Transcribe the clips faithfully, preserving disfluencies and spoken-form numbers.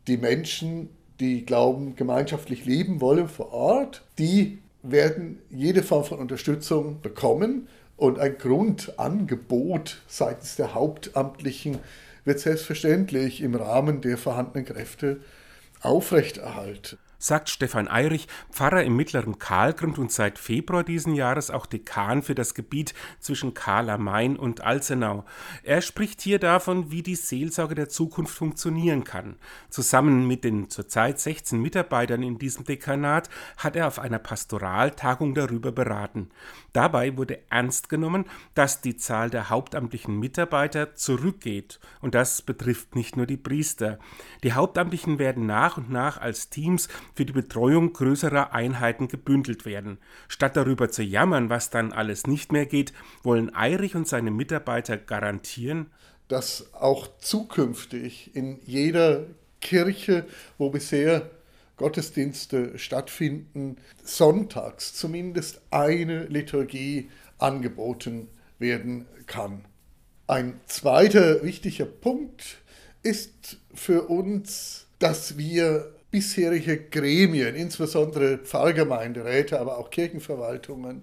Die Menschen, die glauben, gemeinschaftlich leben wollen vor Ort, die werden jede Form von Unterstützung bekommen. Und ein Grundangebot seitens der Hauptamtlichen wird selbstverständlich im Rahmen der vorhandenen Kräfte aufrechterhalten. Sagt Stefan Eyrich, Pfarrer im mittleren Kahlgrund und seit Februar diesen Jahres auch Dekan für das Gebiet zwischen Kahl am Main und Alzenau. Er spricht hier davon, wie die Seelsorge der Zukunft funktionieren kann. Zusammen mit den zurzeit sechzehn Mitarbeitern in diesem Dekanat hat er auf einer Pastoraltagung darüber beraten. Dabei wurde ernst genommen, dass die Zahl der hauptamtlichen Mitarbeiter zurückgeht. Und das betrifft nicht nur die Priester. Die Hauptamtlichen werden nach und nach als Teams für die Betreuung größerer Einheiten gebündelt werden. Statt darüber zu jammern, was dann alles nicht mehr geht, wollen Eyrich und seine Mitarbeiter garantieren, dass auch zukünftig in jeder Kirche, wo bisher Gottesdienste stattfinden, sonntags zumindest eine Liturgie angeboten werden kann. Ein zweiter wichtiger Punkt ist für uns, dass wir bisherige Gremien, insbesondere Pfarrgemeinderäte, aber auch Kirchenverwaltungen,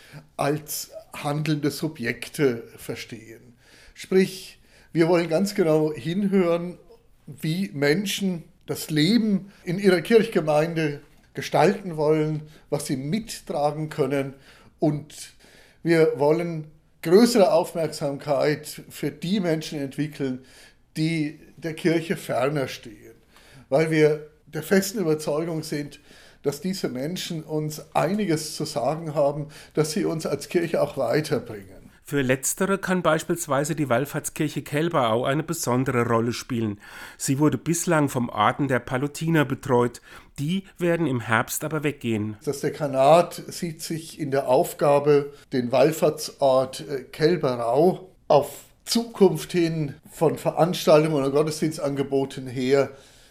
als handelnde Subjekte verstehen. Sprich, wir wollen ganz genau hinhören, wie Menschen das Leben in ihrer Kirchgemeinde gestalten wollen, was sie mittragen können, und wir wollen größere Aufmerksamkeit für die Menschen entwickeln, die der Kirche ferner stehen, weil wir der festen Überzeugung sind, dass diese Menschen uns einiges zu sagen haben, dass sie uns als Kirche auch weiterbringen. Für Letztere kann beispielsweise die Wallfahrtskirche Kelberau eine besondere Rolle spielen. Sie wurde bislang vom Orden der Palutiner betreut. Die werden im Herbst aber weggehen. Das Dekanat sieht sich in der Aufgabe, den Wallfahrtsort Kelberau auf Zukunft hin von Veranstaltungen und Gottesdienstangeboten her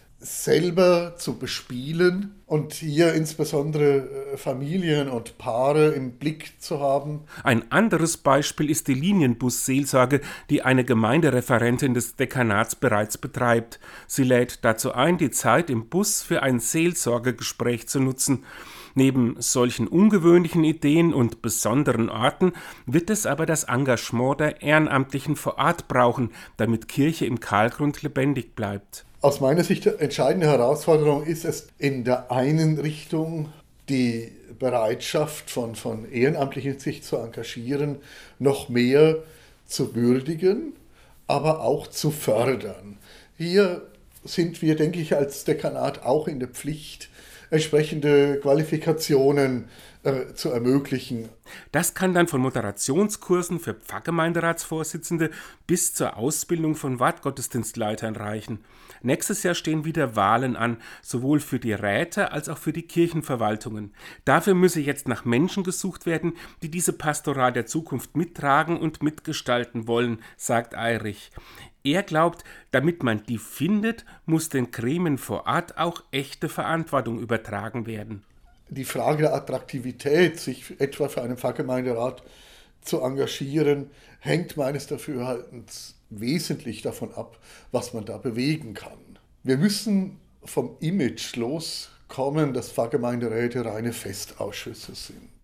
selber zu bespielen und hier insbesondere Familien und Paare im Blick zu haben. Ein anderes Beispiel ist die Linienbus-Seelsorge, die eine Gemeindereferentin des Dekanats bereits betreibt. Sie lädt dazu ein, die Zeit im Bus für ein Seelsorgegespräch zu nutzen. Neben solchen ungewöhnlichen Ideen und besonderen Orten wird es aber das Engagement der Ehrenamtlichen vor Ort brauchen, damit Kirche im Kahlgrund lebendig bleibt. Aus meiner Sicht die entscheidende Herausforderung ist es, in der einen Richtung die Bereitschaft von, von Ehrenamtlichen sich zu engagieren, noch mehr zu würdigen, aber auch zu fördern. Hier sind wir, denke ich, als Dekanat auch in der Pflicht, entsprechende Qualifikationen äh, zu ermöglichen. Das kann dann von Moderationskursen für Pfarrgemeinderatsvorsitzende bis zur Ausbildung von Wortgottesdienstleitern reichen. Nächstes Jahr stehen wieder Wahlen an, sowohl für die Räte als auch für die Kirchenverwaltungen. Dafür müsse jetzt nach Menschen gesucht werden, die diese Pastoral der Zukunft mittragen und mitgestalten wollen, sagt Eyrich. Er glaubt, damit man die findet, muss den Gremien vor Ort auch echte Verantwortung übertragen werden. Die Frage der Attraktivität, sich etwa für einen Pfarrgemeinderat zu engagieren, hängt meines Dafürhaltens wesentlich davon ab, was man da bewegen kann. Wir müssen vom Image loskommen, dass Pfarrgemeinderäte reine Festausschüsse sind.